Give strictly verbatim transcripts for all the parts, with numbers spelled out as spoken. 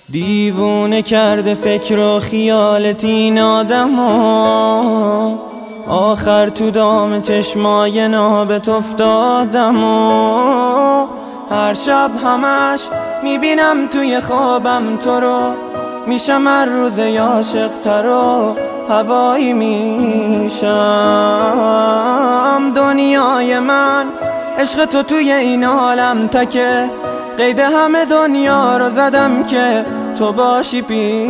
دیوونه کرده فکر و خیالت این آدمو، آخر تو دام چشمای نابت افتادم و هر شب همش میبینم توی خوابم تو رو، میشم هر روز عاشق تر و هوایی میشم. دنیای من عشق تو توی این عالم تکه، قید همه دنیا رو زدم که تو باشی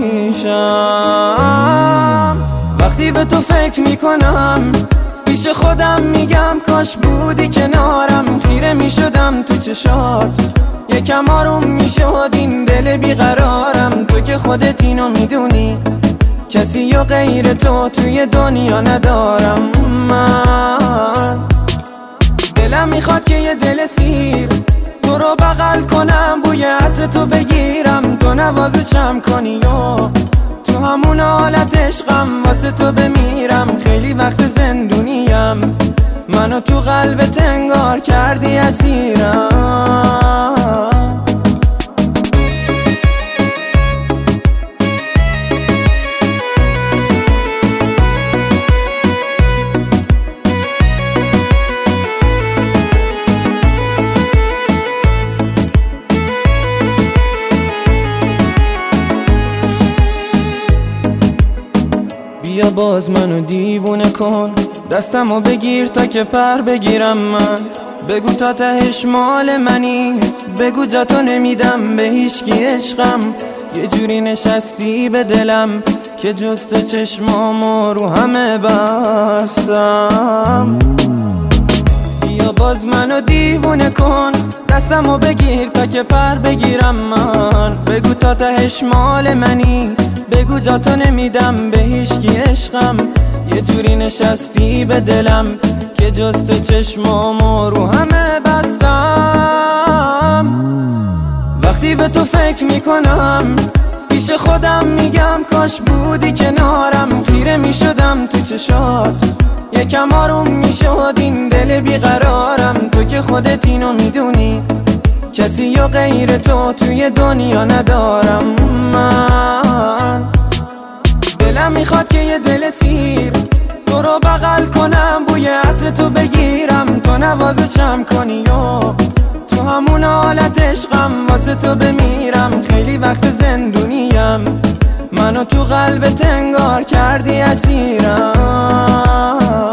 پیشم. وقتی به تو فکر میکنم پیش خودم میگم کاش بودی کنارم، خیره میشدم تو چشات یکم آروم میشد این دل بیقرارم. تو که خودت اینو میدونی کسی و غیر تو توی دنیا ندارم من. دلم میخواد که یه دل سیر تو رو بغل کنم، بوی عطر تو بگیرم، تو نوازشم کنی و تو همون حالت عشقم واسه تو بمیرم. خیلی وقت زندونیم منو تو قلبت انگار کردی اسیرم. بیا باز منو دیوونه کن، دستمو بگیر تا که پر بگیرم من. بگو تا تهش مال منی، بگو جا تو نمیدم به هیچکی عشقم. یه جوری نشستی به دلم که جز تو چشمامو رو همه بستم. بیا باز منو دیوونه کن، دستمو بگیر تا که پر بگیرم من. بگو تا تهش مال منی، بگو جا تو نمیدم به هیچکی عشقم. یه جوری نشستی به دلم که جز تو چشمامو رو همه بستم. وقتی به تو فکر میکنم پیش خودم میگم کاش بودی کنارم، خیره میشدم تو چشات یکم آروم میشد این دل بیقرارم. تو که خودت اینو میدونی کسی و غیر تو توی دنیا ندارم من. دلم میخواد که یه دل سیر تو رو بغل کنم، بوی عطر تو بگیرم، تو نوازشم کنی و تو همون حالت عشقم واسه تو بمیرم. خیلی وقت زندونیم منو تو قلبت انگار کردی اسیرم.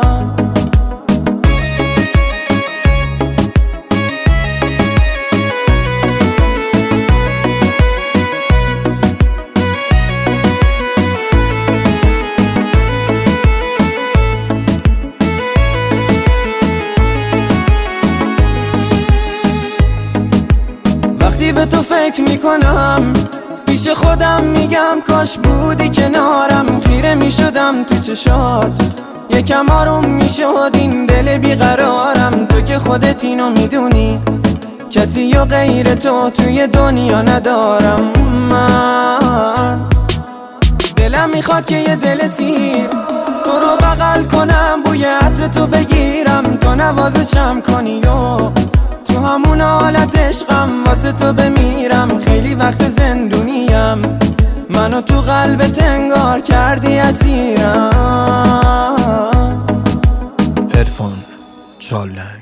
وقتی به تو فکر میکنم پیش خودم میگم کاش بودی کنارم، خیره میشدم تو چشات یکم آروم میشد این دل بیقرارم. تو که خودت اینو میدونی کسی و غیر تو توی دنیا ندارم من. دلم میخواد که یه دل سیر تو رو بغل کنم، بوی عطر تو بگیرم، تو نوازشم کنی و تو همون حالت عشقم واسه تو بمیرم. خیلی وقت زندونیم منو تو قلبت انگار کردی اسیرم. عرفان چالنج.